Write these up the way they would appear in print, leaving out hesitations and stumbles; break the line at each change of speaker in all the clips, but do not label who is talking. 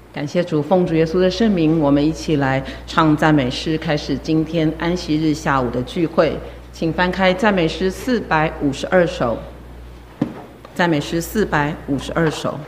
感谢主，奉主耶稣的圣名，我们一起来唱赞美诗，开始今天安息日下午的聚会。请翻开赞美诗452首，赞美诗452首。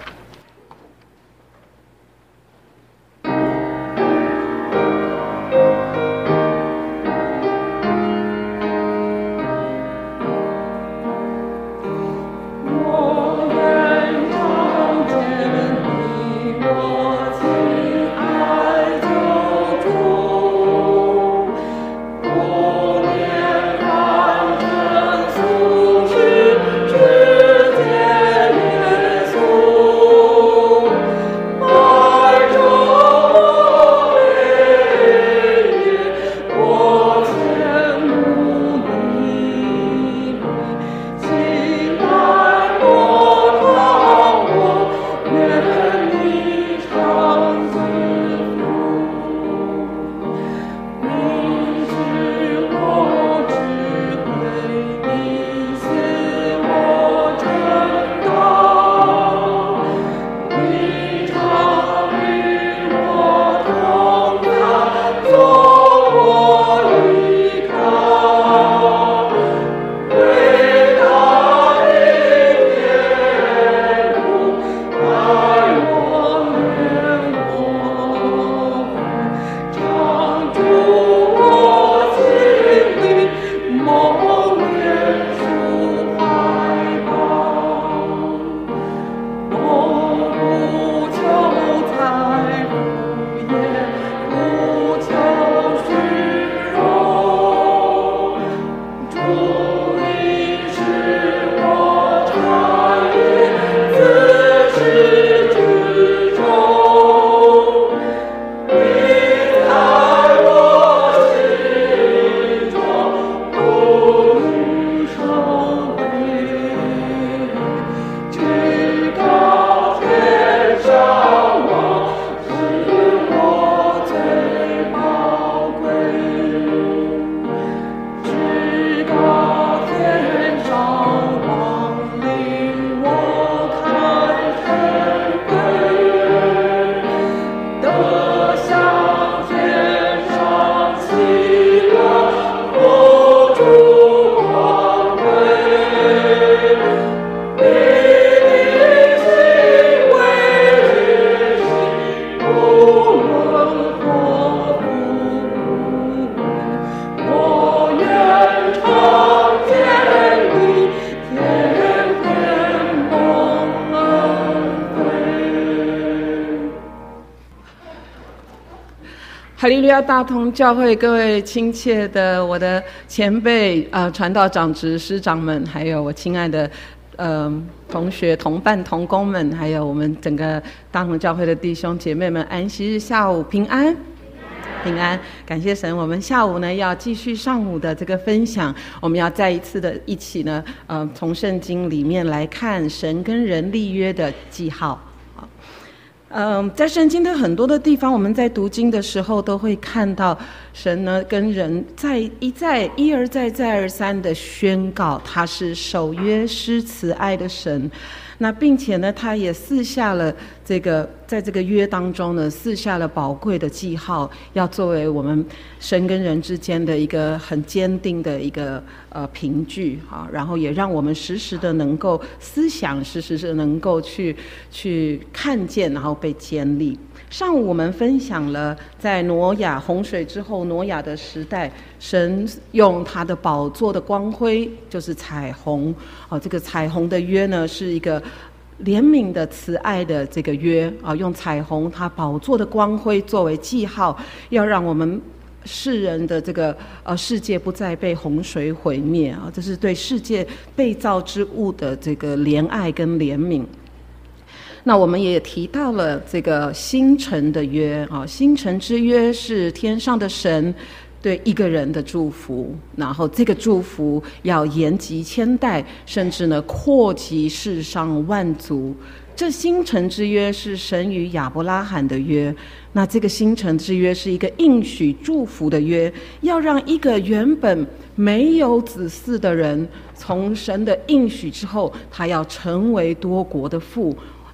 哈利路亚大同教会各位亲切的我的前辈传道长执师长们，还有我亲爱的同学同伴同工们，还有我们整个大同教会的弟兄姐妹们，安息日下午平安平安，感谢神。我们下午呢要继续上午的这个分享，我们要再一次的一起呢从圣经里面来看神跟人立约的记号。在圣经的很多的地方，我们在读经的时候都会看到神呢跟人一而再再而三的宣告他是守约施慈爱的神。那并且呢他也赐下了在这个约当中呢赐下了宝贵的记号，要作为我们神跟人之间的一个很坚定的一个凭据啊，然后也让我们时时的能够思想，时时的能够去看见，然后被建立。上午我们分享了在挪亚洪水之后，挪亚的时代，神用他的宝座的光辉，就是彩虹这个彩虹的约呢是一个怜悯的慈爱的这个约用彩虹他宝座的光辉作为记号，要让我们世人的这个世界不再被洪水毁灭这是对世界被造之物的这个怜爱跟怜悯。那我们也提到了这个星辰的约星辰之约是天上的神对一个人的祝福，然后这个祝福要延及千代，甚至呢扩及世上万族。这星辰之约是神与亚伯拉罕的约，那这个星辰之约是一个应许祝福的约，要让一个原本没有子嗣的人，从神的应许之后，他要成为多国的父，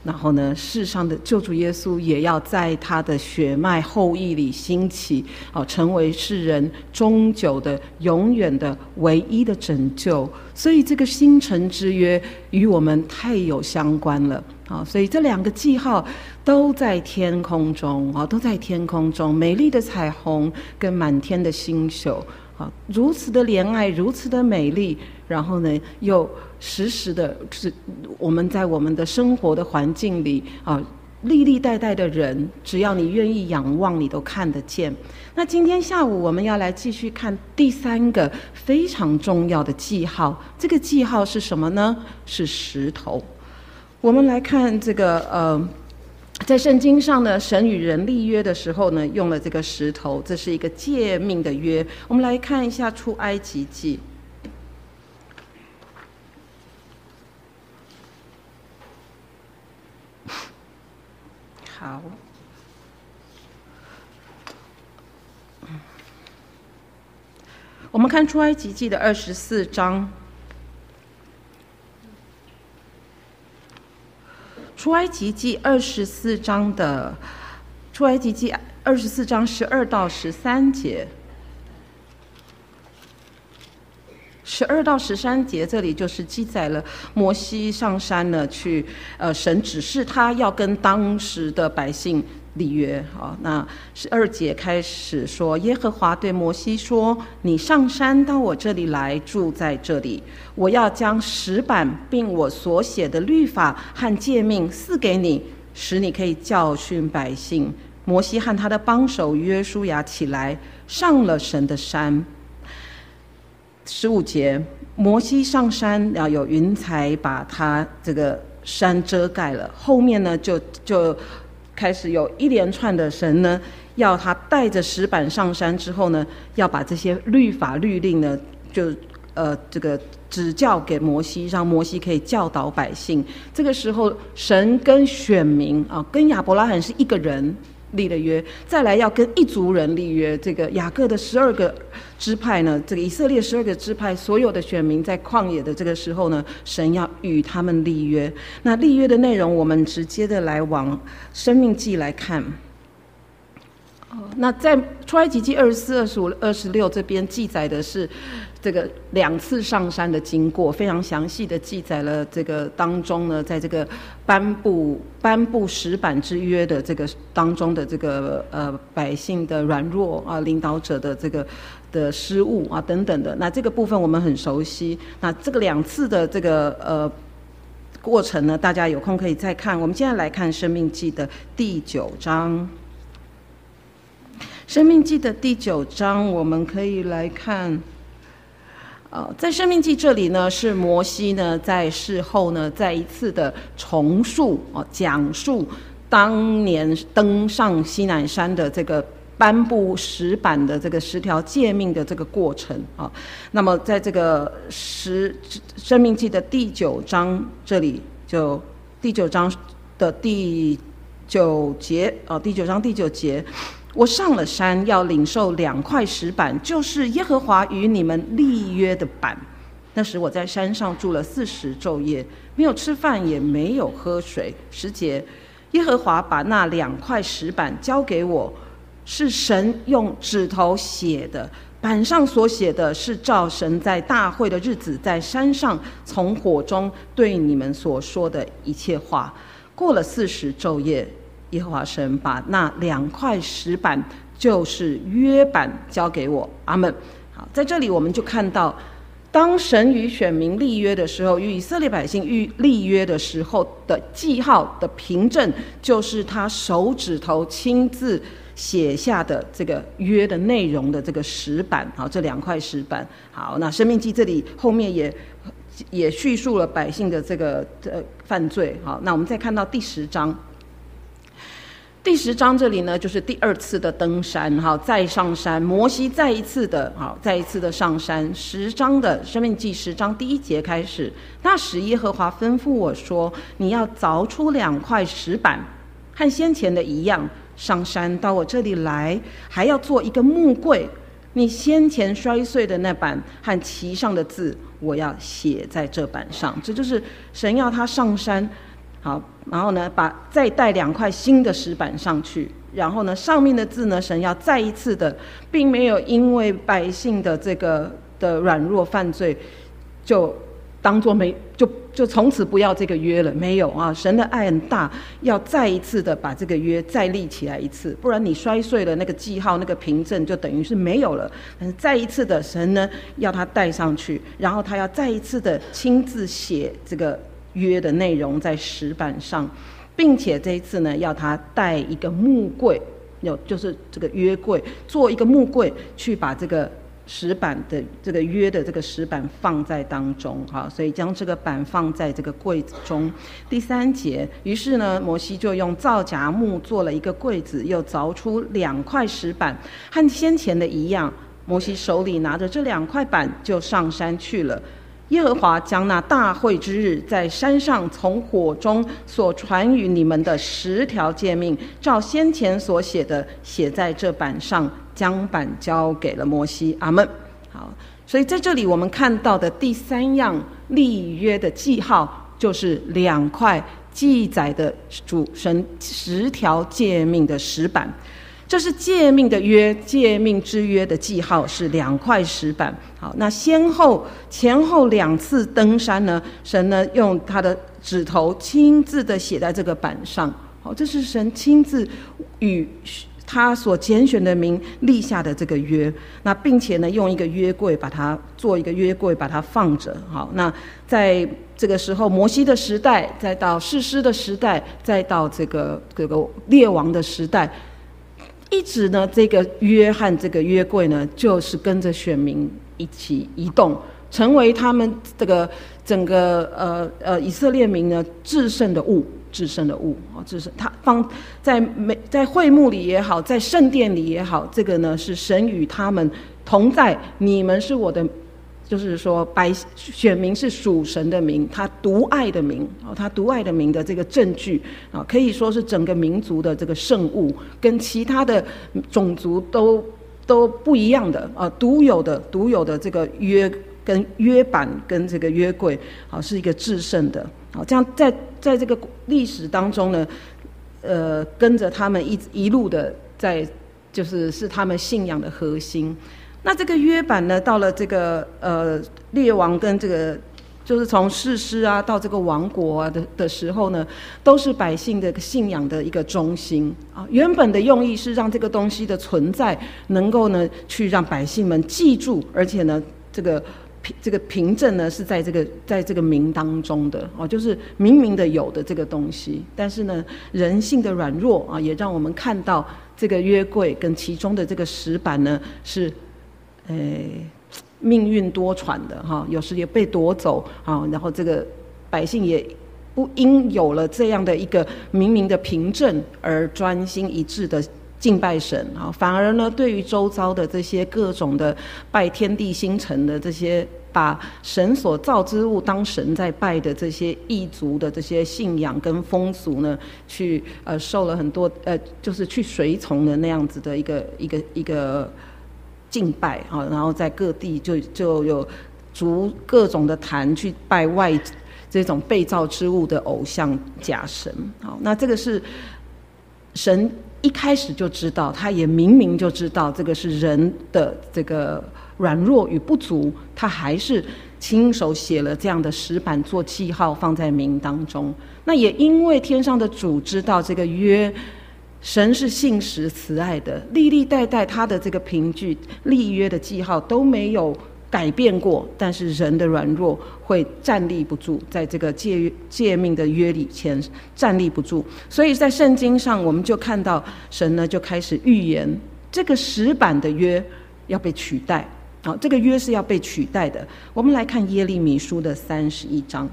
然后呢，世上的救主耶稣也要在他的血脉后裔里兴起，成为世人终久的、永远的、唯一的拯救。所以这个新城之约与我们太有相关了。所以这两个记号都在天空中，都在天空中，美丽的彩虹跟满天的星宿，如此的怜爱，如此的美丽，然后呢，又时时的，就是我们在我们的生活的环境里历历代代的人，只要你愿意仰望，你都看得见。那今天下午我们要来继续看第三个非常重要的记号，这个记号是什么呢？是石头。我们来看这个在圣经上呢，神与人立约的时候呢，用了这个石头，这是一个诫命的约。我们来看一下出埃及记。好，我们看出埃及记的24章。出埃及记24章的出埃及记24章12到13节，12到13节这里就是记载了摩西上山呢去，神指示他要跟当时的百姓立约。那12节开始说，耶和华对摩西说：“你上山到我这里来，住在这里。我要将石板并我所写的律法和诫命赐给你，使你可以教训百姓。”摩西和他的帮手约书亚起来，上了神的山。15节，摩西上山，要有云彩把他这个山遮盖了。后面呢，就开始有一连串的神呢，要他带着石板上山之后呢，要把这些律法律令呢，就这个指教给摩西，让摩西可以教导百姓。这个时候，神跟选民跟亚伯拉罕是一个人立了约，再来要跟一族人立约。这个雅各的12个支派呢，这个以色列12个支派所有的选民在旷野的这个时候呢，神要与他们立约。那立约的内容，我们直接的来往申命记来看。那在出埃及记24、25、26这边记载的是这个2次上山的经过，非常详细的记载了这个当中呢，在这个颁布石板之约的这个当中的这个百姓的软弱领导者的这个的失误等等的。那这个部分我们很熟悉。那这个2次的这个过程呢，大家有空可以再看。我们现在来看申命记的第9章。申命记的第9章，我们可以来看，在申命记这里呢，是摩西呢在事后呢再一次的重述讲述当年登上西乃山的这个颁布石板的这个10条诫命的这个过程那么在这个申命记的第9章这里，就第9章的第9节第9章第9节。我上了山，要领受2块石板，就是耶和华与你们立约的板。那时我在山上住了40昼夜，没有吃饭，也没有喝水。10节，耶和华把那2块石板交给我，是神用指头写的，板上所写的是照神在大会的日子在山上从火中对你们所说的一切话。过了40昼夜，耶和华神把那2块石板，就是约板交给我。阿们。好，在这里我们就看到，当神与选民立约的时候，与以色列百姓立约的时候的记号的凭证，就是他手指头亲自写下的这个约的内容的这个石板。好，这2块石板。好，那申命记这里后面也叙述了百姓的这个犯罪。好，那我们再看到第10章。第10章这里呢，就是第2次的登山，再上山，摩西再一次的上山。10章的申命记10章第1节开始，那时耶和华吩咐我说：“你要凿出2块石板，和先前的一样，上山到我这里来，还要做一个木柜。你先前摔碎的那板和其上的字，我要写在这板上。”这就是神要他上山。 好，然后呢再带2块新的石板上去，然后呢上面的字呢，神要再一次的，并没有因为百姓的这个的软弱犯罪就当作就从此不要这个约了，没有啊！神的爱很大，要再一次的把这个约再立起来一次，不然你摔碎了那个记号，那个凭证就等于是没有了。但是再一次的，神呢要他带上去，然后他要再一次的亲自写这个约的内容在石板上，并且这一次呢要他带一个木柜，就是这个约柜，做一个木柜去把这个石板的这个约的这个石板放在当中，好，所以将这个板放在这个柜子中。第3节，于是呢，摩西就用皂荚木做了一个柜子，又凿出2块石板，和先前的一样。摩西手里拿着这2块板，就上山去了。耶和华将那大会之日，在山上从火中所传与你们的10条诫命，照先前所写的，写在这板上，将板交给了摩西。阿们。好，所以在这里我们看到的第3样立约的记号，就是2块记载的主神10条诫命的石板。这是诫命的约，诫命之约的记号是2块石板。好，那前后2次登山呢，神呢用他的指头亲自的写在这个板上。好，这是神亲自与他所拣选的民立下的这个约。那并且呢，用一个约柜把它做一个约柜，把它放着。好，那在这个时候，摩西的时代，再到士师的时代，再到这个列王的时代。一直呢，这个约和这个约柜呢，就是跟着选民一起移动，成为他们这个整个以色列民呢至圣的物，至圣他放在会幕里也好，在圣殿里也好，这个呢是神与他们同在，你们是我的。就是说，选民是属神的民，他独爱的民，他独爱的民的这个证据啊，可以说是整个民族的这个圣物，跟其他的种族都不一样的啊，独有的这个约跟约板跟这个约柜啊，是一个至圣的啊。这样在这个历史当中呢，跟着他们一路的是他们信仰的核心。那这个约版呢，到了这个列王跟这个就是从士师啊到这个王国啊的时候呢，都是百姓的信仰的一个中心啊。原本的用意是让这个东西的存在能够呢去让百姓们记住，而且呢这个凭证呢是在这个民当中的哦，就是明明的有的这个东西。但是呢，人性的软弱啊，也让我们看到这个约柜跟其中的这个石板呢是。命运多舛的哈，有时也被夺走啊，然后这个百姓也不因有了这样的一个明明的凭证而专心一致的敬拜神啊，反而呢，对于周遭的这些各种的拜天地星辰的这些把神所造之物当神在拜的这些异族的这些信仰跟风俗呢，去受了很多就是去随从的那样子的一个。敬拜啊，然后在各地就有逐各种的坛去拜外这种被造之物的偶像假神。好，那这个是神一开始就知道，他也明明就知道这个是人的这个软弱与不足，他还是亲手写了这样的石板做记号放在民当中。那也因为天上的主知道这个约。神是信实慈爱的，历历代代他的这个凭据立约的记号都没有改变过，但是人的软弱会站立不住，在这个诫命的约里前站立不住。所以在圣经上我们就看到神呢就开始预言这个石板的约要被取代，这个约是要被取代的。我们来看耶利米书的31章，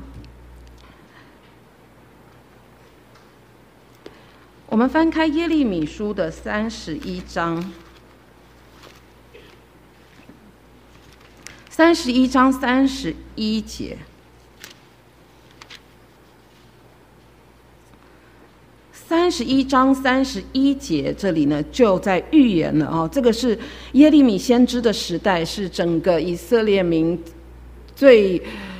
我们翻开耶利米书的31章，31章31节。31章31节，这里呢就在预言了哦，这个是耶利米先知的时代，是整个以色列民最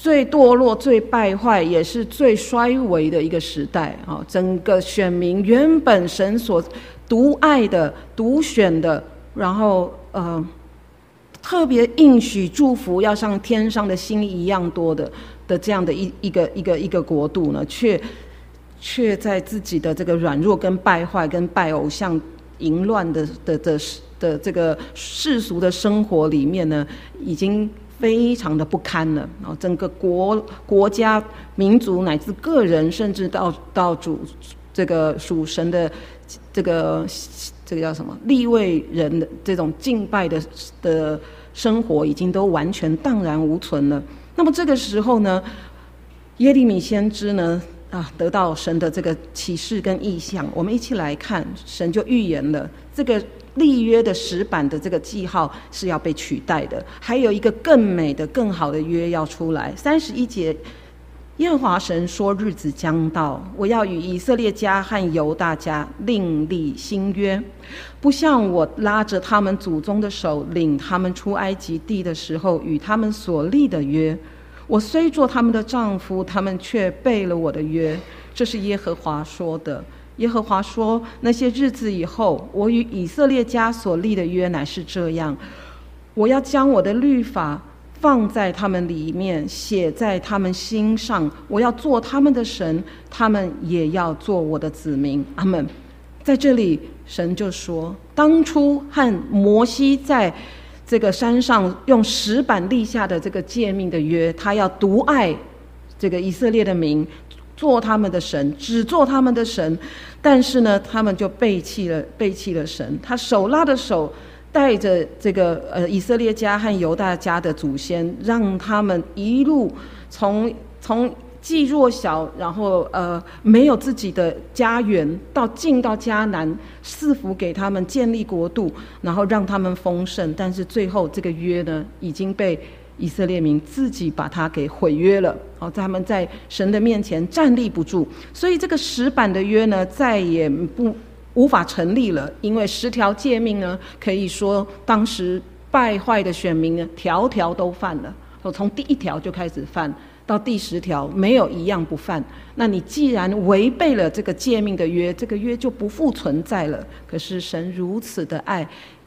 最堕落、最败坏，也是最衰微的一个时代啊！整个选民原本神所独爱的、独选的，然后特别应许祝福，要像天上的星一样多的这样的一个国度呢，却在自己的这个软弱、跟败坏、跟拜偶像、淫乱的这个世俗的生活里面呢，已经非常的不堪了。整个国家、民族乃至个人，甚至到这个属神的这个叫什么利未人的这种敬拜的生活，已经都完全荡然无存了。那么这个时候呢，耶利米先知呢得到神的这个启示跟意象，我们一起来看，神就预言了这个立约的石板的这个记号是要被取代的，还有一个更美的、更好的约要出来。31节，耶和华神说：日子将到，我要与以色列家和犹大家另立新约，不像我拉着他们祖宗的手领他们出埃及地的时候与他们所立的约。我虽做他们的丈夫，他们却背了我的约。这是耶和华说的。耶和华说：那些日子以后，我与以色列家所立的约乃是这样，我要将我的律法放在他们里面，写在他们心上，我要做他们的神，他们也要做我的子民。阿们。在这里神就说，当初和摩西在这个山上用石板立下的这个诫命的约，他要独爱这个以色列的民，做他们的神，只做他们的神。但是呢，他们就背弃了神。他手拉着手，带着这个以色列家和犹大家的祖先，让他们一路从既弱小，然后没有自己的家园，进到迦南，赐福给他们，建立国度，然后让他们丰盛。但是最后这个约呢，已经被以色列民自己把它给毁约了。他们在神的面前站立不住，所以这个石板的约呢，再也无法成立了。因为10条诫命呢，可以说当时败坏的选民呢，条条都犯了。从第1条就开始犯，到第10条没有一样不犯。那你既然违背了这个诫命的约，这个约就不复存在了。可是神如此的爱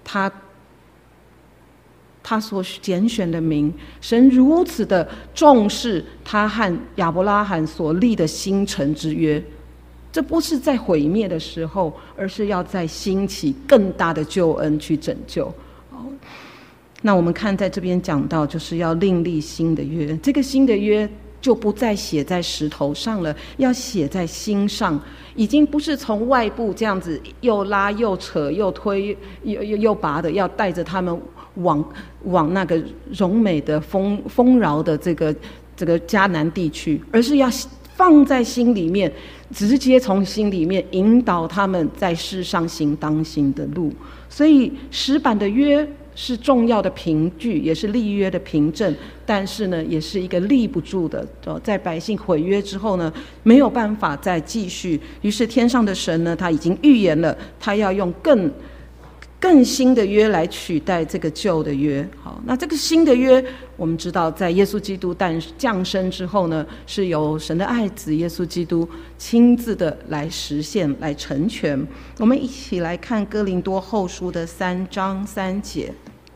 他所拣选的民，神如此的重视他和亚伯拉罕所立的新城之约，这不是在毁灭的时候，而是要在兴起更大的救恩去拯救。那我们看在这边讲到，就是要另立新的约，这个新的约就不再写在石头上了，要写在心上。已经不是从外部这样子又拉又扯又推又拔的，要带着他们往那个荣美的丰饶的这个迦南地区，而是要放在心里面，直接从心里面引导他们在世上行当行的路。所以石板的约是重要的凭据，也是立约的凭证，但是呢，也是一个立不住的。在百姓毁约之后呢，没有办法再继续。于是天上的神呢，他已经预言了，他要用更新的约来取代这个旧的约。好，那这个新的约，我们知道，在耶稣基督降生之后呢，是由神的爱子耶稣基督亲自的来实现、来成全。我们一起来看哥林多后书的3章3节。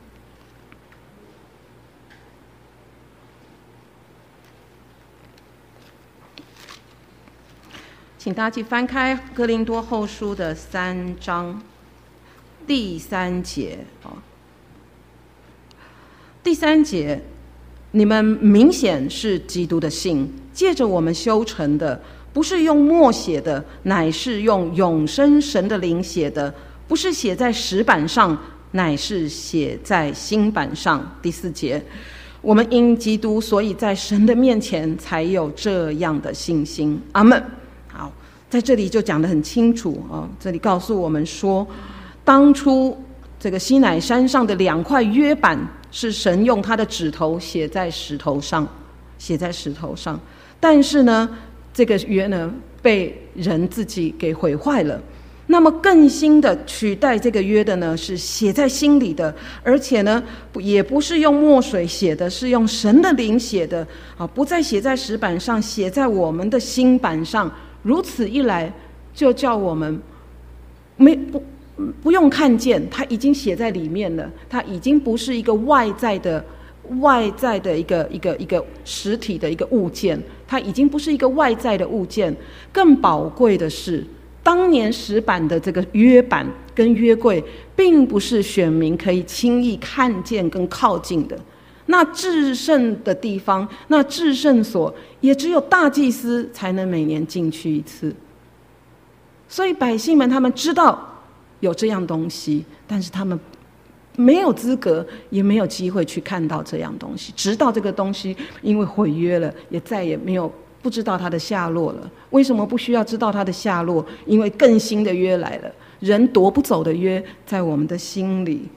请大家一起翻开哥林多后书的3章第3节。第3节，你们明显是基督的信，借着我们修成的，不是用墨写的，乃是用永生神的灵写的，不是写在石板上，乃是写在心板上。第4节，我们因基督，所以在神的面前才有这样的信心。阿们。好，在这里就讲得很清楚这里告诉我们说，当初这个西乃山上的2块约板，是神用他的指头写在石头上，但是呢，这个约呢被人自己给毁坏了。 那么更新的取代这个约的呢，是写在心里的，而且呢，也不是用墨水写的，是用神的灵写的啊，不再写在石板上，写在我们的心板上。如此一来，就叫我们不用看见，它已经写在里面了，它已经不是一个外在的一个实体的一个物件，它已经不是一个外在的物件。更宝贵的是，当年石板的这个约版跟约柜，并不是选民可以轻易看见跟靠近的。那至圣的地方，那至圣所，也只有大祭司才能每年进去一次。所以百姓们他们知道有这样东西，但是他们没有资格，也没有机会去看到这样东西，直到这个东西因为毁约了，也再也没有不知道它的下落了。为什么不需要知道它的下落？因为更新的约来了，人夺不走的约在我们的心里，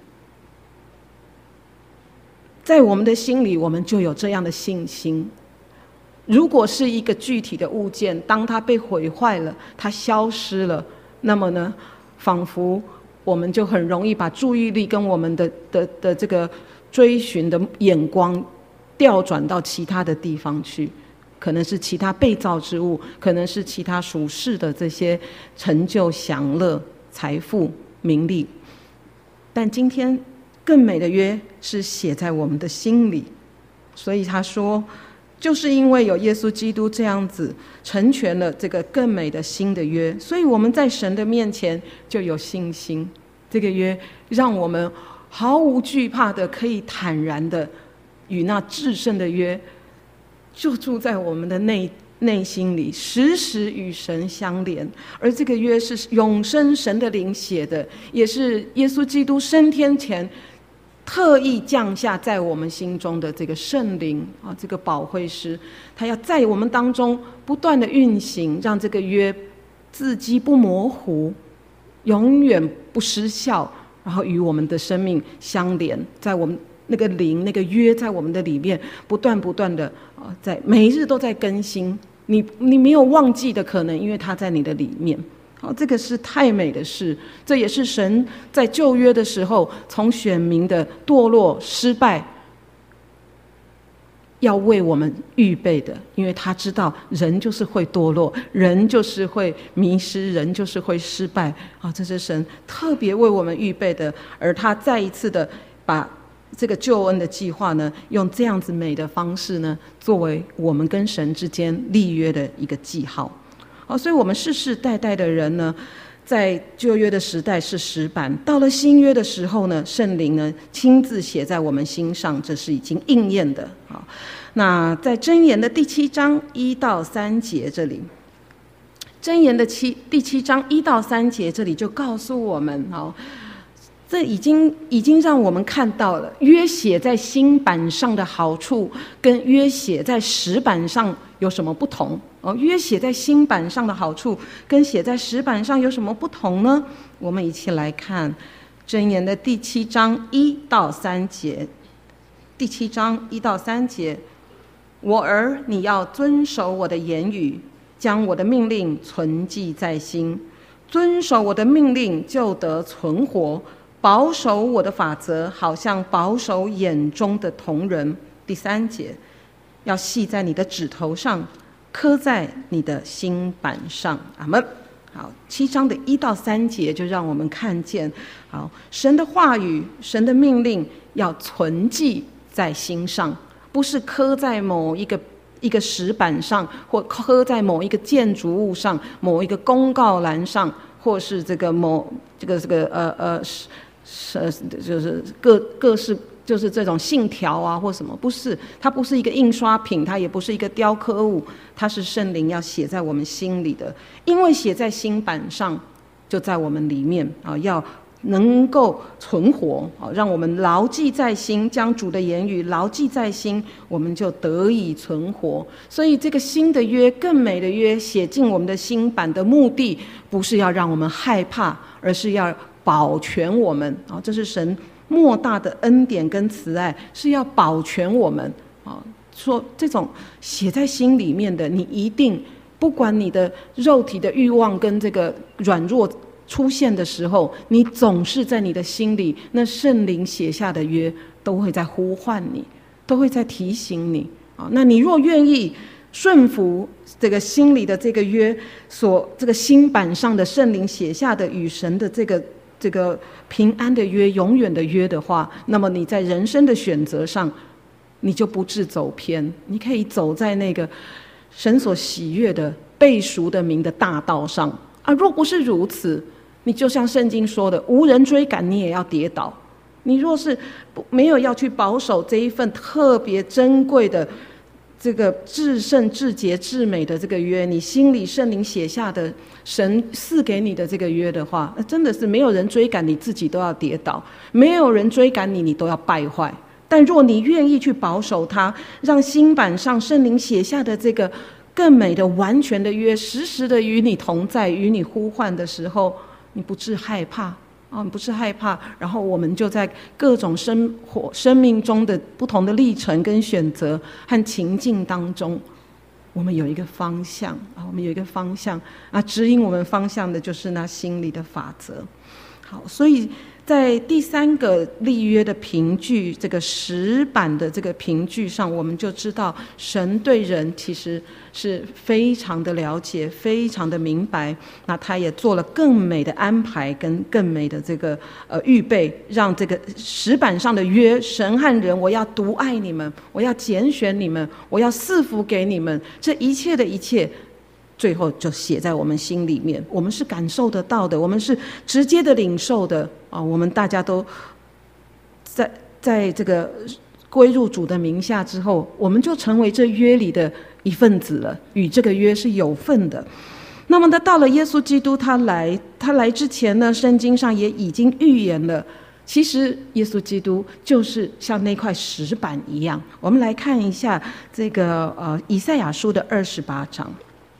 在我们的心里，我们就有这样的信心。如果是一个具体的物件，当它被毁坏了，它消失了，那么呢，仿佛我们就很容易把注意力跟我们的这个追寻的眼光调转到其他的地方去，可能是其他被造之物，可能是其他属世的这些成就、享乐、财富、名利。但今天更美的约是写在我们的心里，所以他说，就是因为有耶稣基督这样子成全了这个更美的新的约，所以我们在神的面前就有信心。这个约让我们毫无惧怕的，可以坦然的与那至圣的约就住在我们的内心里，时时与神相连。而这个约是永生神的灵写的，也是耶稣基督升天前特意降下在我们心中的这个圣灵啊，这个保惠师，他要在我们当中不断的运行，让这个约字迹不模糊，永远不失效，然后与我们的生命相连，在我们那个灵那个约在我们的里面不断的在每日都在更新，你没有忘记的可能，因为它在你的里面。这个是太美的事，这也是神在旧约的时候从选民的堕落失败要为我们预备的，因为他知道人就是会堕落，人就是会迷失，人就是会失败这是神特别为我们预备的。而他再一次的把这个救恩的计划呢，用这样子美的方式呢，作为我们跟神之间立约的一个记号。所以我们世世代代的人呢，在旧约的时代是石板，到了新约的时候呢，圣灵呢亲自写在我们心上，这是已经应验的。那在箴言的第7章1到3节这里，箴言的第7章1到3节这里就告诉我们，这已经让我们看到了约写在心板上的好处跟约写在石板上有什么不同。约写在心板上的好处跟写在石板上有什么不同呢？我们一起来看箴言的第7章1到3节。第7章1到3节，我儿，你要遵守我的言语，将我的命令存记在心。遵守我的命令，就得存活，保守我的法则，好像保守眼中的瞳人。第3节，要系在你的指头上，刻在你的心板上。阿们。好，7章的1到3节就让我们看见，神的话语、神的命令要存记在心上，不是刻在某一个石板上，或刻在某一个建筑物上、某一个公告栏上，或是就是各式。就是这种信条啊或什么，不是，它不是一个印刷品，它也不是一个雕刻物，它是圣灵要写在我们心里的。因为写在心板上，就在我们里面要能够存活让我们牢记在心，将主的言语牢记在心，我们就得以存活。所以这个新的约，更美的约写进我们的心板的目的，不是要让我们害怕，而是要保全我们这是神莫大的恩典跟慈爱，是要保全我们说这种写在心里面的，你一定不管你的肉体的欲望跟这个软弱出现的时候，你总是在你的心里，那圣灵写下的约都会在呼唤你，都会在提醒你啊。那你若愿意顺服这个心里的这个约，这个心版上的圣灵写下的与神的这个平安的约、永远的约的话，那么你在人生的选择上，你就不致走偏，你可以走在那个神所喜悦的被赎的名的大道上啊。若不是如此，你就像圣经说的，无人追赶，你也要跌倒。你若是没有要去保守这一份特别珍贵的这个至圣至洁至美的这个约，你心里圣灵写下的神赐给你的这个约的话，真的是没有人追赶你，自己都要跌倒；没有人追赶你，你都要败坏。但若你愿意去保守它，让心版上圣灵写下的这个更美的完全的约时时的与你同在，与你呼唤的时候，你不致害怕你不是害怕，然后我们就在各种生命中的不同的历程跟选择和情境当中，我们有一个方向我们有一个方向指引我们方向的就是那心里的法则。好，所以在第三个立约的凭据，这个石板的这个凭据上，我们就知道神对人其实是非常的了解，非常的明白。那他也做了更美的安排跟更美的这个预备，让这个石板上的约，神和人，我要独爱你们，我要拣选你们，我要赐福给你们，这一切的一切最后就写在我们心里面，我们是感受得到的，我们是直接的领受的我们大家都在这个归入主的名下之后，我们就成为这约里的一份子了，与这个约是有份的。那么到了耶稣基督他来之前呢，圣经上也已经预言了，其实耶稣基督就是像那块石板一样。我们来看一下这个以赛亚书的28章。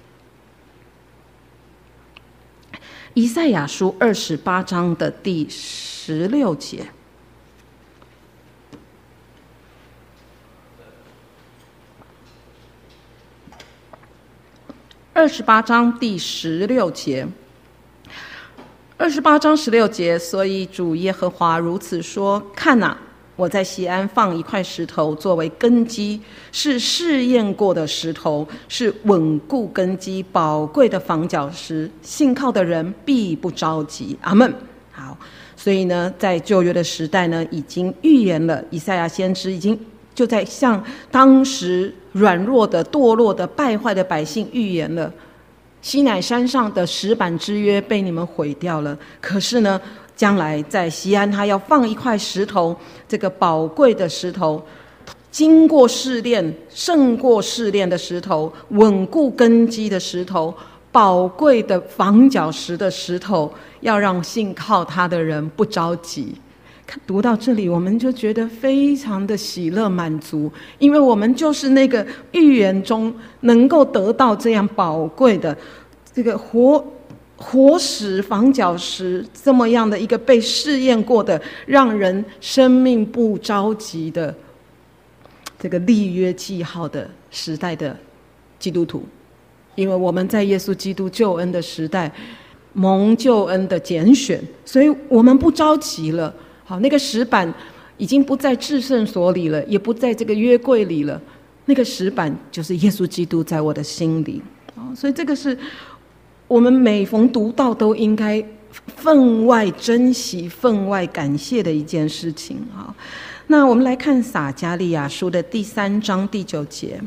以赛亚书28章的第16节。28章第16节。28章16节，所以主耶和华如此说：看哪，我在锡安放一块石头作为根基，是试验过的石头，是稳固根基宝贵的房角石，信靠的人必不着急。阿们。好，所以呢，在旧约的时代呢，已经预言了，以赛亚先知已经就在向当时软弱的堕落的败坏的百姓预言了，西乃山上的石板之约被你们毁掉了，可是呢，将来在锡安他要放一块石头，这个宝贵的石头，经过试炼胜过试炼的石头，稳固根基的石头，宝贵的房角石的石头，要让信靠他的人不着急。读到这里，我们就觉得非常的喜乐满足，因为我们就是那个预言中能够得到这样宝贵的这个活石房角石，这么样的一个被试验过的，让人生命不着急的这个立约记号的时代的基督徒。因为我们在耶稣基督救恩的时代，蒙救恩的拣选，所以我们不着急了。好，那个石板已经不在至圣所里了，也不在这个约柜里了，那个石板就是耶稣基督在我的心里。所以这个是我们每逢读到都应该分外珍惜、分外感谢的一件事情。好，那我们来看撒迦利亚书的第3章第9节。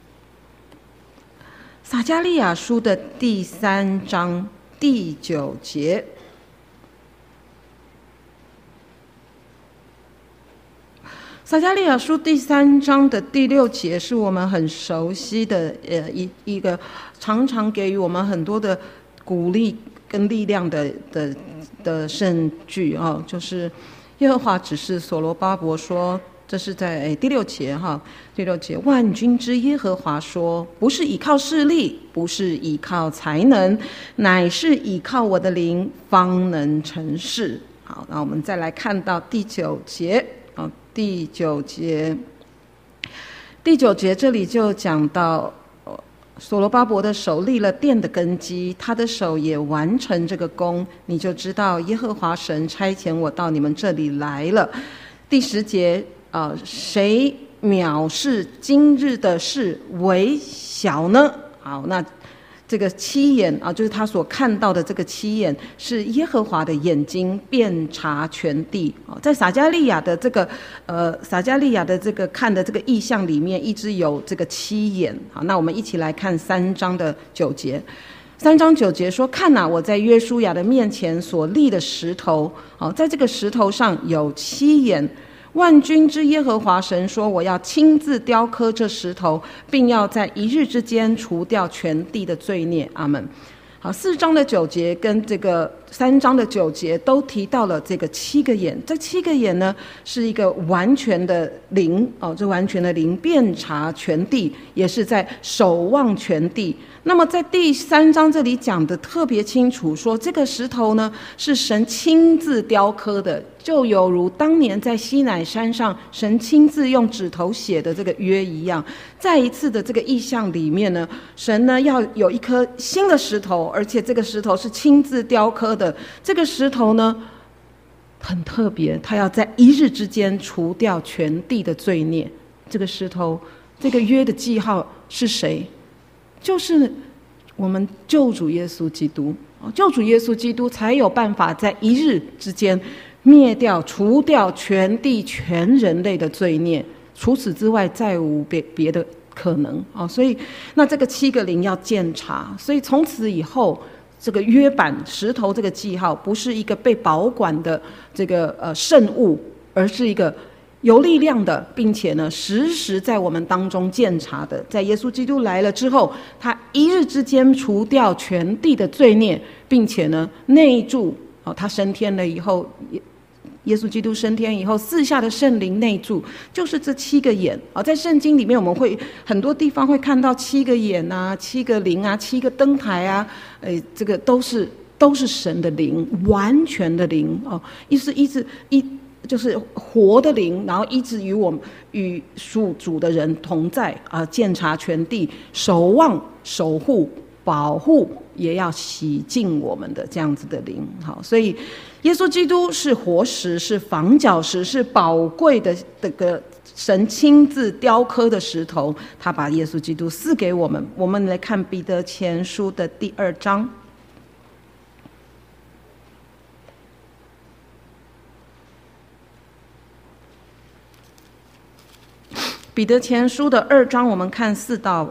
撒迦利亚书的第3章第9节。撒迦利亚书第3章的第6节是我们很熟悉的一个常常给予我们很多的鼓励跟力量的圣句就是耶和华指示所罗巴伯说，这是在第6节第6节，万军之耶和华说，不是倚靠势力，不是倚靠才能，乃是倚靠我的灵，方能成事。好，那我们再来看到第9节。第9节这里就讲到所罗巴伯的手立了殿的根基，他的手也完成这个工，你就知道耶和华神差遣我到你们这里来了。第10节，谁藐视今日的事为小呢？好，那这个七眼就是他所看到的这个七眼，是耶和华的眼睛，遍察全地。在撒迦利亚的这个看的这个意象里面，一直有这个七眼。好，那我们一起来看3章的9节。3章9节说：“看哪，我在约书亚的面前所立的石头，在这个石头上有七眼。万军之耶和华神说，我要亲自雕刻这石头，并要在一日之间除掉全地的罪孽。”阿们。好，4章的9节跟这个3章的9节都提到了这个7个眼。这7个眼呢，是一个完全的灵这完全的灵遍察全地，也是在守望全地。那么在第3章这里讲的特别清楚，说这个石头呢是神亲自雕刻的，就有如当年在西乃山上神亲自用指头写的这个约一样。再一次的这个意象里面呢，神呢要有一颗新的石头，而且这个石头是亲自雕刻的。这个石头呢很特别，它要在一日之间除掉全地的罪孽。这个石头，这个约的记号是谁？就是我们救主耶稣基督。救主耶稣基督才有办法在一日之间灭掉除掉全地全人类的罪孽，除此之外再无别的可能。所以那这个7个灵要鉴察，所以从此以后这个约版石头这个记号不是一个被保管的这个圣物，而是一个有力量的，并且呢时时在我们当中鉴察的。在耶稣基督来了之后，他一日之间除掉全地的罪孽，并且呢内住他升天了以后，耶稣基督升天以后赐下的圣灵内住，就是这7个眼。在圣经里面我们会很多地方会看到7个眼啊、7个灵啊、7个灯台啊，这个都是神的灵，完全的灵就是活的灵，然后一直与属主的人同在鉴察全地，守望守护保护，也要洗净我们的这样子的灵。好，所以耶稣基督是活石，是房角石，是宝贵的这个神亲自雕刻的石头，他把耶稣基督赐给我们。我们来看彼得前书的第2章。彼得前书的2章，我们看4到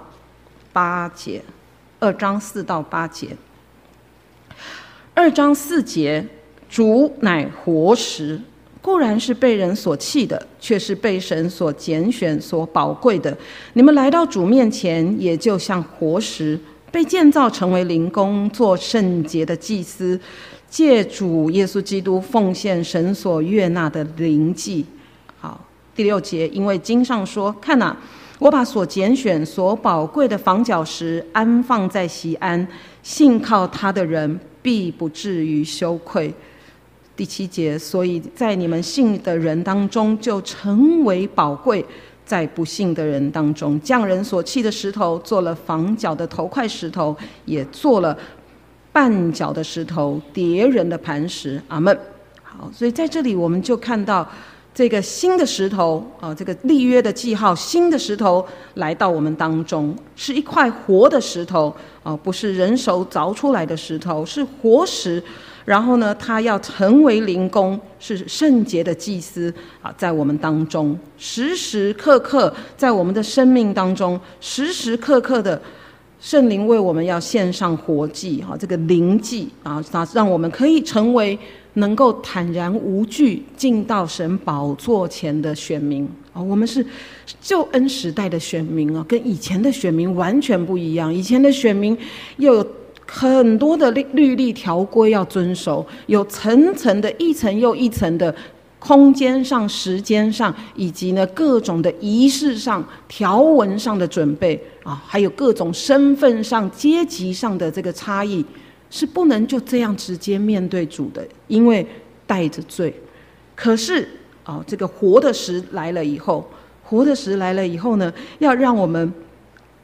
8节。2章4到8节。2章4节，主乃活石，固然是被人所弃的，却是被神所拣选、所宝贵的。你们来到主面前，也就像活石，被建造成为灵宫，做圣洁的祭司，借主耶稣基督奉献神所悦纳的灵祭。好，第6节，因为经上说：“看哪，我把所拣选、所宝贵的房角石安放在锡安，信靠他的人必不至于羞愧。”第7节，所以在你们信的人当中就成为宝贵，在不信的人当中，匠人所弃的石头做了房角的头块石头，也做了绊脚的石头，跌人的磐石。阿们。好，所以在这里我们就看到这个新的石头这个立约的记号，新的石头来到我们当中，是一块活的石头不是人手凿出来的石头，是活石。然后呢，他要成为灵宫，是圣洁的祭司在我们当中，时时刻刻在我们的生命当中，时时刻刻的圣灵为我们要献上活祭这个灵祭让我们可以成为能够坦然无惧进到神宝座前的选民我们是救恩时代的选民跟以前的选民完全不一样。以前的选民又有很多的律例条规要遵守，有层层的一层又一层的空间上、时间上，以及呢各种的仪式上、条文上的准备还有各种身份上、阶级上的这个差异，是不能就这样直接面对主的，因为带着罪。可是这个活的石来了以后，呢，要让我们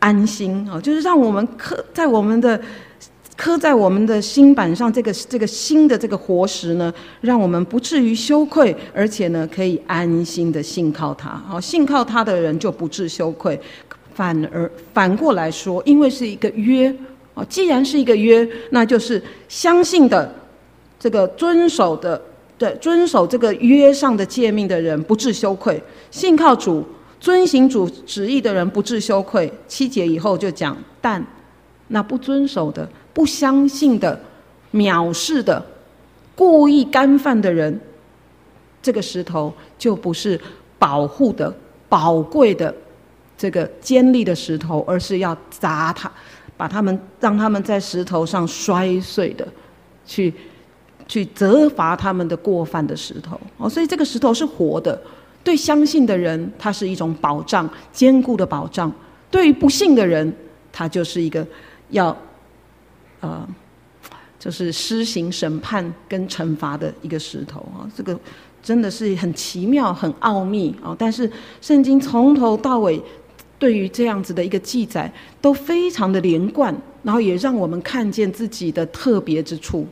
安心啊，就是让我们刻在我们的心板上，这个新的这个活石呢，让我们不至于羞愧，而且呢可以安心的信靠他。好，信靠他的人就不致羞愧，反过来说，因为是一个约啊，既然是一个约，那就是相信的这个遵守这个约上的诫命的人不致羞愧，信靠主、遵行主旨意的人不致羞愧。7节以后就讲，但那不遵守的、不相信的、藐视的、故意干犯的人，这个石头就不是保护的、宝贵的这个坚立的石头，而是要砸它，让他们在石头上摔碎的，去责罚他们的过犯的石头。所以这个石头是活的，对相信的人它是一种保障，坚固的保障；对于不信的人，它就是一个就是施行审判跟惩罚的一个石头啊。这个真的是很奇妙、很奥秘啊。但是圣经从头到尾对于这样子的一个记载都非常的连贯，然后也让我们看见自己的特别之处。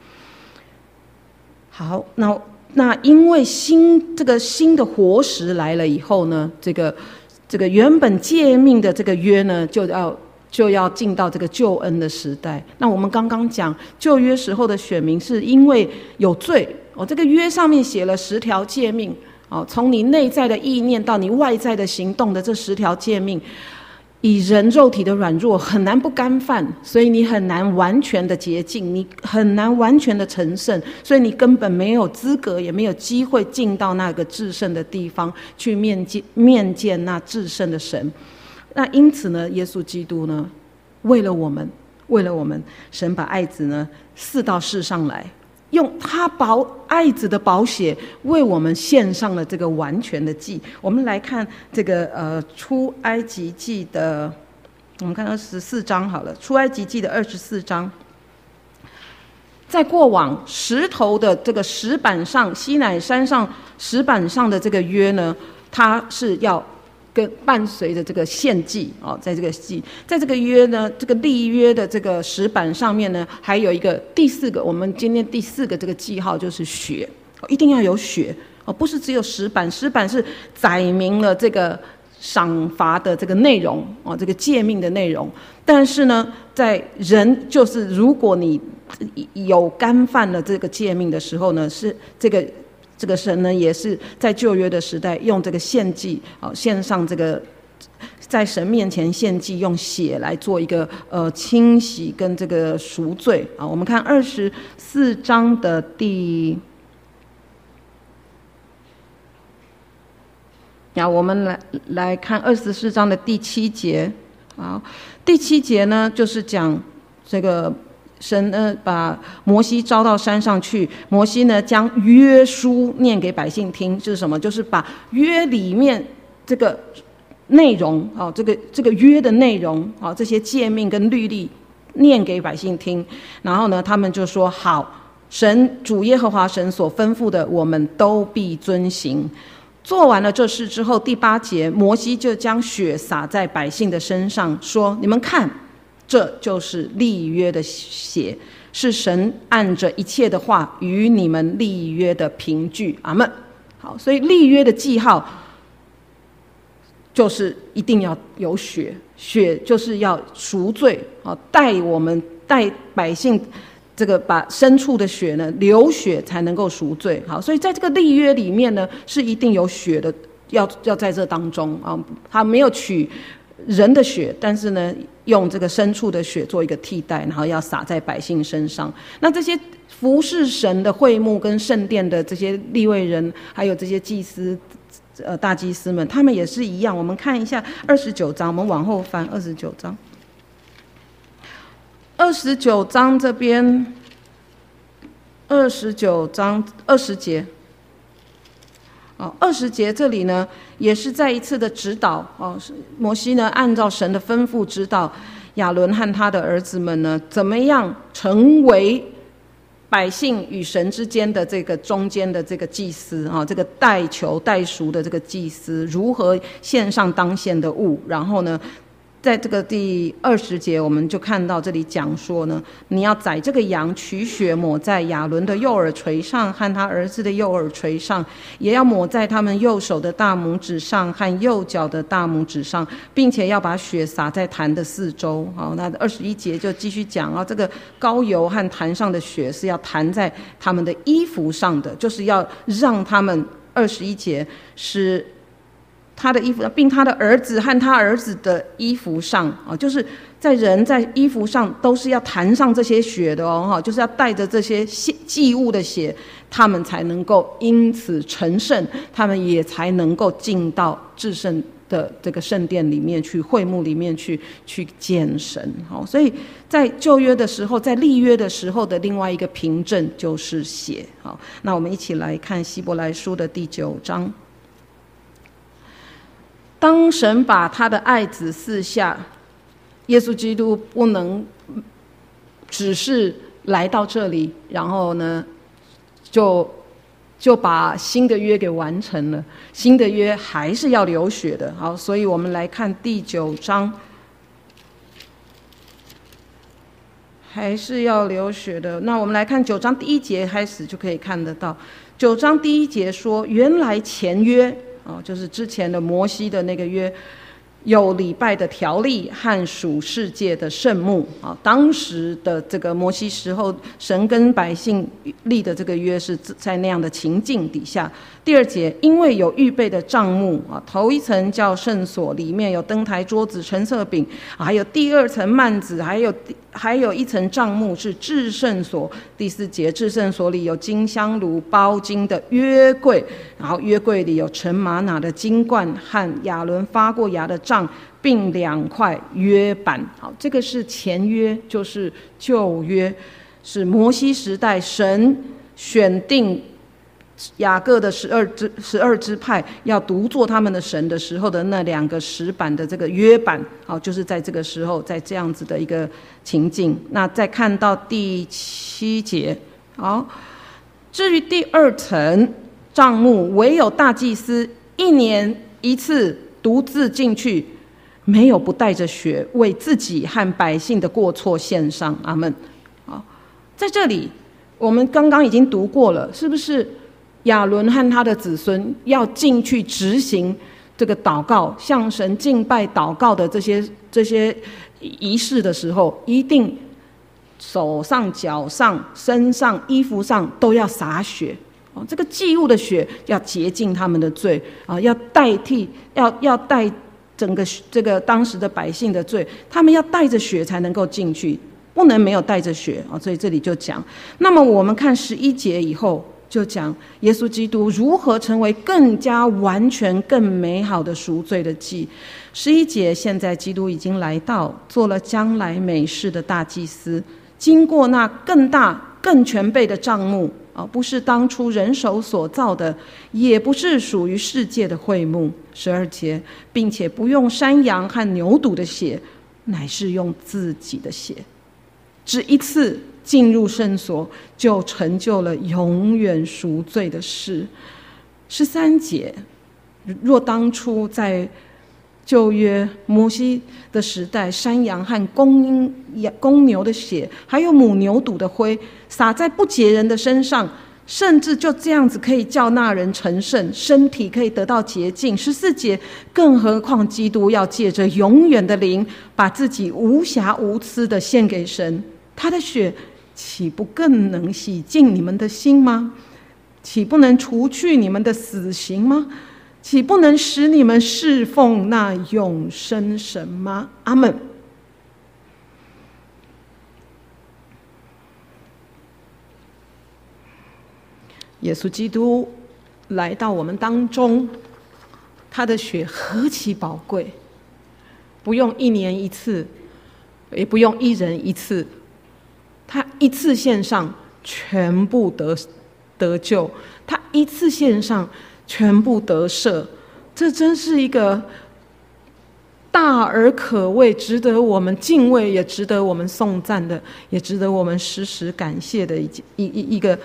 好，那因为这个新的活石来了以后呢，这个原本诫命的这个约呢，就要进到这个救恩的时代。那我们刚刚讲旧约时候的选民是因为有罪这个约上面写了10条诫命从你内在的意念到你外在的行动的这10条诫命，以人肉体的软弱很难不干犯，所以你很难完全的洁净，你很难完全的成圣，所以你根本没有资格，也没有机会进到那个至圣的地方去面见那至圣的神。那因此呢，耶稣基督呢，为了我们，神把爱子呢赐到世上来，用他爱子的宝血为我们献上了这个完全的祭。我们来看这个出埃及记的，我们看24章好了，出埃及记的24章。在过往石头的这个石板上，西乃山上石板上的这个约呢，它是要伴随着这个献祭在这个约呢，这个立约的这个石板上面呢，还有一个第4个，我们今天第4个这个记号就是血，一定要有血不是只有石板是载明了这个赏罚的这个内容这个诫命的内容。但是呢，在人就是如果你有干犯了这个诫命的时候呢，是这个神呢，也是在旧约的时代用这个献祭献上这个在神面前献祭，用血来做一个清洗跟这个赎罪我们看24章的我们来看24章的第7节。好，第7节呢，就是讲这个神呢把摩西召到山上去，摩西呢将约书念给百姓听，是什么？就是把约里面这个内容这个约的内容这些诫命跟律例念给百姓听。然后呢，他们就说好，主耶和华神所吩咐的，我们都必遵行。做完了这事之后，第8节，摩西就将血洒在百姓的身上，说：你们看，这就是立约的血，是神按着一切的话与你们立约的凭据。阿们。好，所以立约的记号就是一定要有血，血就是要赎罪带百姓这个把牲畜的血呢流血才能够赎罪。好，所以在这个立约里面呢，是一定有血的，要在这当中他没有取人的血，但是呢用这个牲畜的血做一个替代，然后要洒在百姓身上。那这些服侍神的会幕跟圣殿的这些利未人，还有这些祭司大祭司们，他们也是一样。我们看一下29章，我们往后翻29章。29章这边，29章20节，20节这里呢，也是再一次的指导摩西呢，按照神的吩咐指导亚伦和他的儿子们呢，怎么样成为百姓与神之间的这个中间的这个祭司这个代赎的这个祭司，如何献上当献的物，然后呢， 在这个第20节，我们就看到这里讲说呢，你要宰这个羊，取血抹在亚伦的右耳垂上和他儿子的右耳垂上，也要抹在他们右手的大拇指上和右脚的大拇指上，并且要把血洒在坛的四周。好，那21节就继续讲啊，这个膏油和坛上的血是要弹在他们的衣服上的，就是要让他们21节是他的衣服，并他的儿子和他儿子的衣服上啊，就是在人在衣服上都是要弹上这些血的哦，就是要带着这些祭物的血，他们才能够因此成圣，他们也才能够进到至圣的这个圣殿里面去，会幕里面去见神。好，所以在旧约的时候，在立约的时候的另外一个凭证就是血。好，那我们一起来看希伯来书的第9章。当神把他的爱子赐下，耶稣基督不能只是来到这里，然后呢就把新的约给完成了，新的约还是要流血的。好，所以我们来看第9章，还是要流血的。那我们来看9章第1节开始就可以看得到，9章第1节说，原来前约就是之前的摩西的那个约，有礼拜的条例和属世界的圣幕啊。当时的这个摩西时候，神跟百姓立的这个约是在那样的情境底下。第2节，因为有预备的帐幕啊，头一层叫圣所，里面有灯台、桌子、陈设饼，还有第2层幔子，还有一层帐幕是至圣所。第4节，至圣所里有金香炉、包金的约柜，然后约柜里有盛玛拿的金罐和亚伦发过芽的杖，并2块约版。好，这个是前约，就是旧约，是摩西时代神选定雅各的12支派要独做他们的神的时候的那2个石板的这个约版。好，就是在这个时候，在这样子的一个情境。那再看到第7节，好，至于第2层帐幕，唯有大祭司1年1次独自进去，没有不带着血为自己和百姓的过错献上。阿们。好，在这里我们刚刚已经读过了，是不是亚伦和他的子孙要进去执行这个祷告，向神敬拜祷告的这些仪式的时候，一定手上、脚上、身上、衣服上都要洒血。这个祭物的血要洁净他们的罪啊，要代替，要代整个这个当时的百姓的罪，他们要带着血才能够进去，不能没有带着血啊。所以这里就讲，那么我们看11节以后，就讲耶稣基督如何成为更加完全、更美好的赎罪的祭。11节，现在基督已经来到，做了将来美事的大祭司，经过那更大、更全备的帐幕，不是当初人手所造的，也不是属于世界的会幕。12节，并且不用山羊和牛犊的血，乃是用自己的血，只一次进入圣所，就成就了永远赎罪的事。13节，若当初在旧约摩西的时代，山羊和公牛的血，还有母牛犊的灰，洒在不洁人的身上，甚至就这样子可以叫那人成圣，身体可以得到洁净。14节，更何况基督要借着永远的灵，把自己无瑕无疵的献给神，他的血岂不更能洗净你们的心吗？岂不能除去你们的死刑吗？岂不能使你们侍奉那永生神吗？阿们。耶稣基督来到我们当中，他的血何其宝贵，不用1年1次，也不用1人1次，他一次献上全部得救，他一次献上全部得赦。这真是一个大而可畏，值得我们敬畏，也值得我们颂赞的，也值得我们时时感谢的一个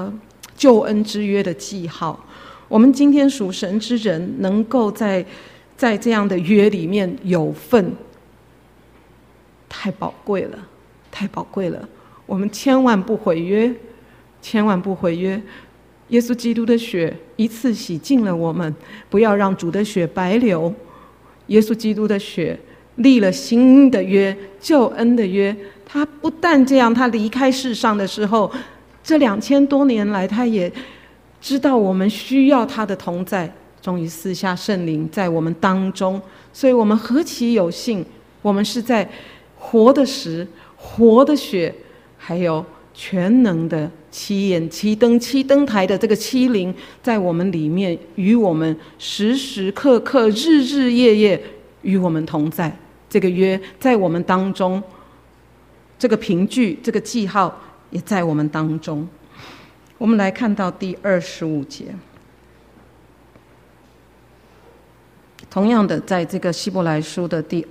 救恩之约的记号。我们今天属神之人，能够在在这样的约里面有份，太宝贵了，太宝贵了。我们千万不毁约，千万不毁约。耶稣基督的血一次洗净了我们，不要让主的血白流。耶稣基督的血立了新的约，救恩的约。他不但这样，他离开世上的时候，这2000多年来，他也知道我们需要他的同在，终于赐下圣灵在我们当中。所以我们何其有幸，我们是在活的石、活的血，还有全能的七眼、七灯、七灯台的这个七灵，在我们里面，与我们时时刻刻、日日夜夜与我们同在。这个约在我们当中，这个凭据、这个记号也在我们当中。我们来看到第25节，同样的，在这个希伯来书的第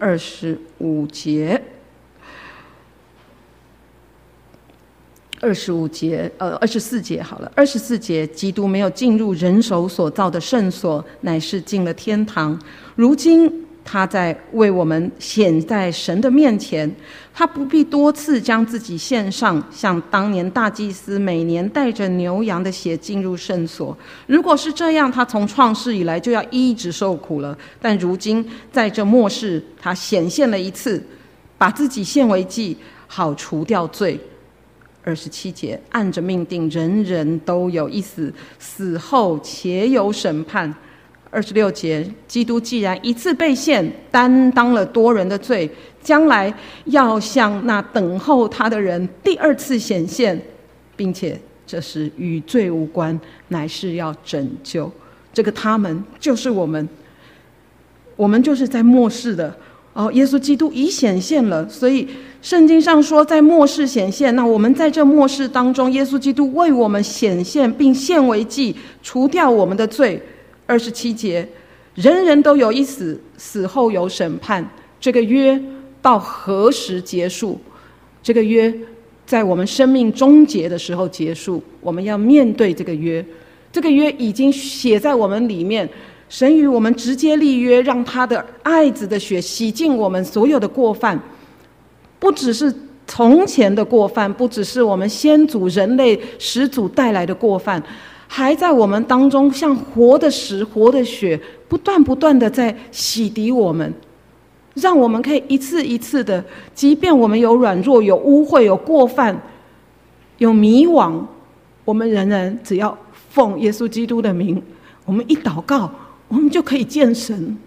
25节。24节好了。24节，基督没有进入人手所造的圣所，乃是进了天堂。如今他在为我们显在神的面前，他不必多次将自己献上，像当年大祭司每年带着牛羊的血进入圣所。如果是这样，他从创世以来就要一直受苦了。但如今在这末世，他显现了一次，把自己献为祭，好除掉罪。27节，按着命定，人人都有一死，死后且有审判。26节，基督既然一次被献，担当了多人的罪，将来要向那等候他的人第二次显现，并且这时与罪无关，乃是要拯救。这个他们就是我们，我们就是在末世的。耶稣基督已显现了，所以圣经上说在末世显现。那我们在这末世当中，耶稣基督为我们显现，并献为祭，除掉我们的罪。27节，人人都有一死，死后有审判。这个约到何时结束？这个约在我们生命终结的时候结束。我们要面对这个约，这个约已经写在我们里面。神与我们直接立约，让他的爱子的血洗净我们所有的过犯，不只是从前的过犯，不只是我们先祖人类始祖带来的过犯，还在我们当中像活的石、活的血，不断的在洗涤我们，让我们可以一次一次的，即便我们有软弱、有污秽、有过犯、有迷惘，我们仍然只要奉耶稣基督的名，我们一祷告，我们就可以见神。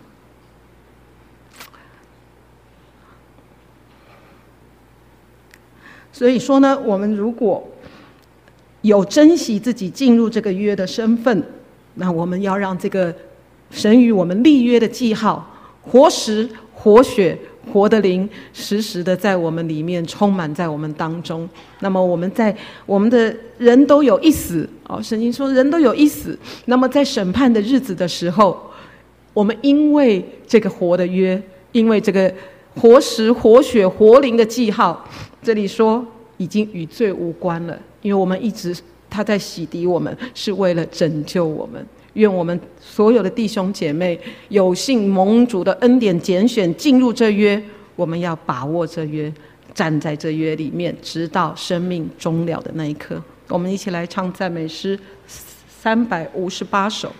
所以说呢，我们如果有珍惜自己进入这个约的身份，那我们要让这个神与我们立约的记号，活石、活血、活的灵，时时的在我们里面充满在我们当中。那么我们的人都有一死，圣经说人都有一死。那么在审判的日子的时候，我们因为这个活的约，因为这个活石、活血、活灵的记号，这里说已经与罪无关了，因为我们一直他在洗涤我们，是为了拯救我们。愿我们所有的弟兄姐妹有幸蒙主的恩典拣选进入这约，我们要把握这约，站在这约里面，直到生命终了的那一刻。我们一起来唱赞美诗358首。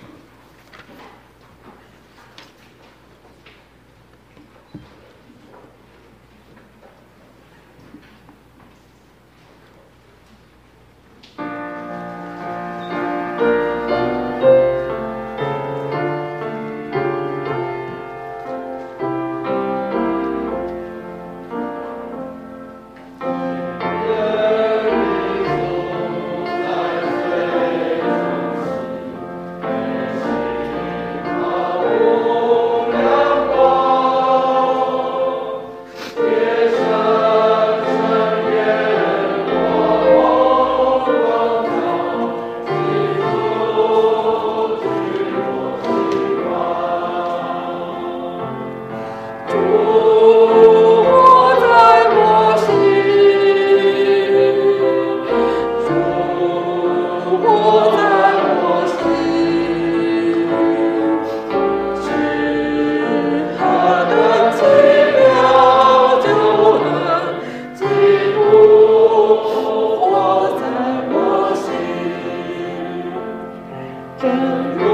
正如